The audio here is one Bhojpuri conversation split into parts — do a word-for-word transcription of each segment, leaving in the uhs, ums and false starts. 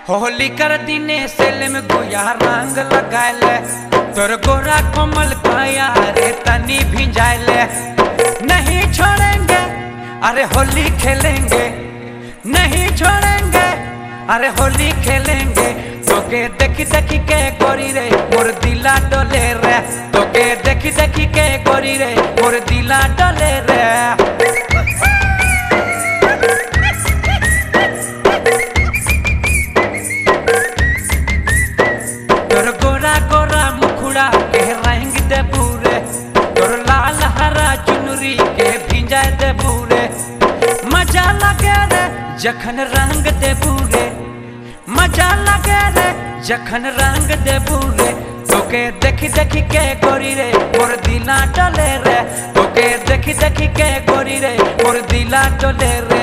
होली कर दिने सेल में गुया रंग लगाए तोर गोरा कोमल काया रे तनी भिंजाए नहीं छोड़ेंगे अरे होली खेलेंगे नहीं छोड़ेंगे अरे होली खेलेंगे तोके देखी देखी के गोरी रे मोर दिला डोले रे तोके देखी देखी के गोरी रे मोर दिला डोले रे तोर गोरा गोरा मुखड़ा के रंग दे पूरे तोर लाल हरा चुनरी के भिंजाए दे पूरे मजा लगे रे जखन रंग दे पूरे मजा लगे रे जखन रंग दे पूरे तोके देखी देखी के गोरी रे मोर दिला डोले रे तोके देखी देखी के गोरी रे मोर दिला डोले रे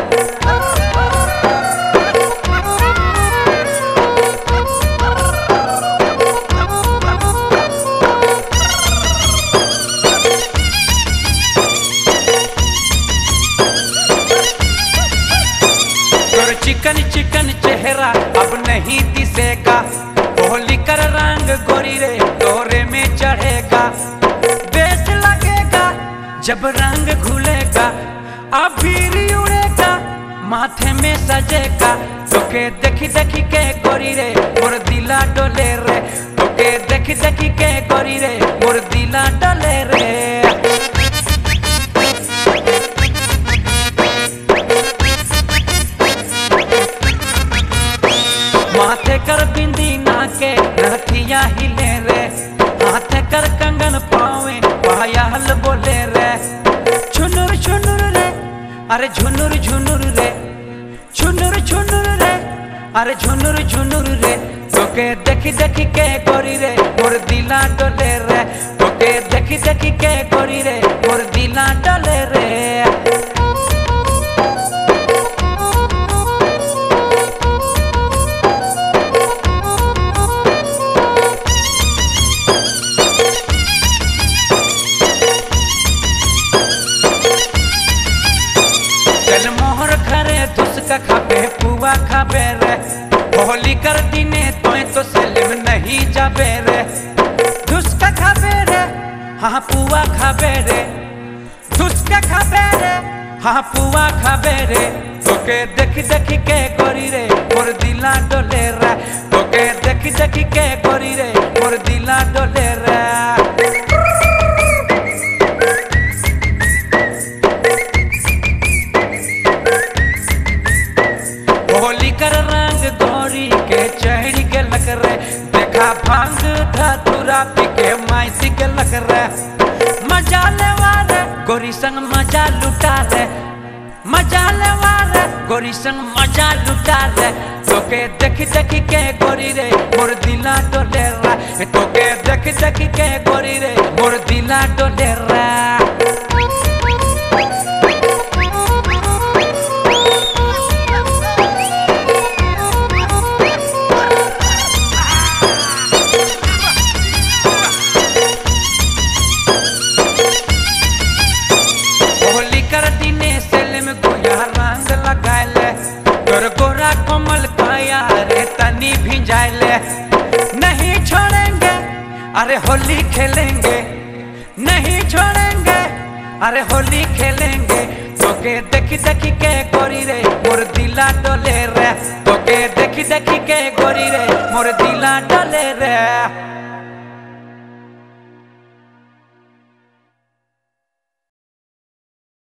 चिकन चिकन चेहरा अब नहीं दिसेगा होली कर रंग गोरी रे तोरे में चढ़ेगा बेस लगेगा जब रंग घुलेगा अबीर उड़ेगा माथे में सजेगा तोके देखी देखी के गोरी रे मोर दिला डोले रे तोके देखी देखी के गोरी रे मोर दिला डोले रे माथे कर बिंदी नाके नथिया हिले रे हाथे कर कंगन पावे पायल बोले रे छुनुर छुनुर रे अरे झुनुर झुनुर रे छुनुर छुनुर रे अरे झुनुर झुनुर रे तोके देखी देखी के गोरी रे मोर दिला डोले रे तोके देखी देखी के गोरी रे मोर दिला डोले रे मोहर घरे धुसका खाबे पुआ खाबे रे होली कर दिने तोय तो सेलिम नहीं जाबे रे धुसका खाबे रे हाँ पुआ खाबे रे धुसका खाबे रे हाँ पुआ खाबे रे तोके देखी देखी के गोरी रे मोर दिला डोले रे तोके देखी देखी के गोरी रे मोर दिला डोले रे होली कर रंग गोरी के चढ़ी के लग रे देखा भांग धतुरा पी के माइसी के लग रे मजा लेवा रे गोरी संग मजा लुटा रे मजा लेवा रे गोरी संग मजा लुटा रे तोके देखी देखी के गोरी रे मोर दिला डोले रे तोके देखी देखी के गोरी रे मोर दिला डोले रे तोर गोरा कोमल काया रे तनी भिंजाए नहीं छोड़ेंगे अरे होली खेलेंगे नहीं छोड़ेंगे अरे होली खेलेंगे तोके देखी देखी के गोरी रे मोर दिला डोले रे तोके देखी देखी के गोरी रे मोर दिला डोले रे।